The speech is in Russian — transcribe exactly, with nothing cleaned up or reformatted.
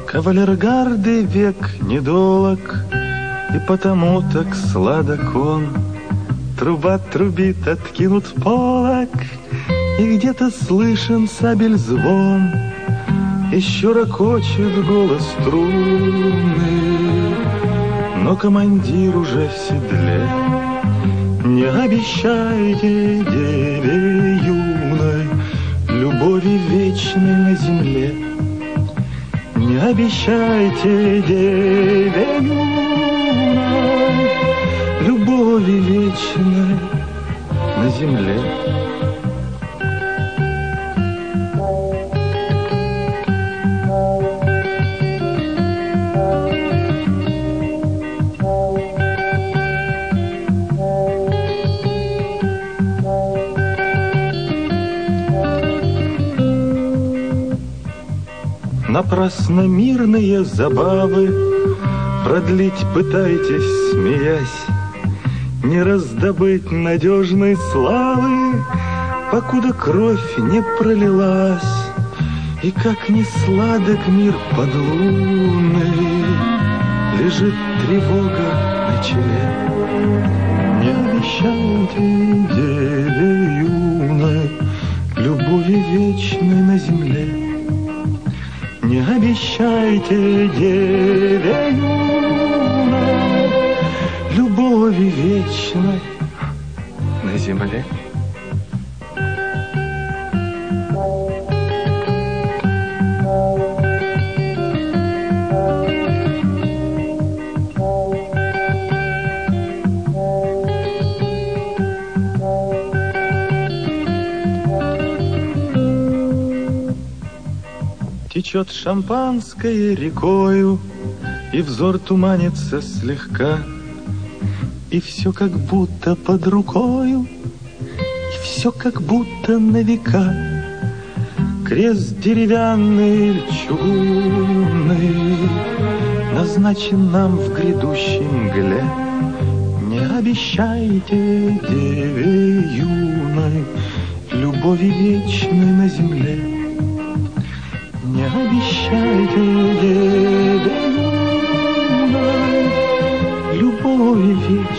Кавалергарды век недолог, и потому так сладок он. Труба трубит, откинут полог, и где-то слышен сабель звон. Еще ракочет голос трубный, но командир уже в седле. Не обещайте деве юной любови вечной на земле. Не обещайте деве юной любови вечной на земле. Напрасно мирные забавы продлить пытаетесь, смеясь, не раздобыть надежной славы, покуда кровь не пролилась. И как не сладок мир подлунный, лежит тревога на челе. Не обещайте деве юной любови вечной на земле. Не обещайте деве юной любови вечной на земле. Течет шампанское рекою, и взор туманится слегка, и все как будто под рукою, и все как будто на века. Крест деревянный или чугунный назначен нам в грядущей мгле. Не обещайте деве юной любови вечной на земле. Не обещайте деве юной любови вечной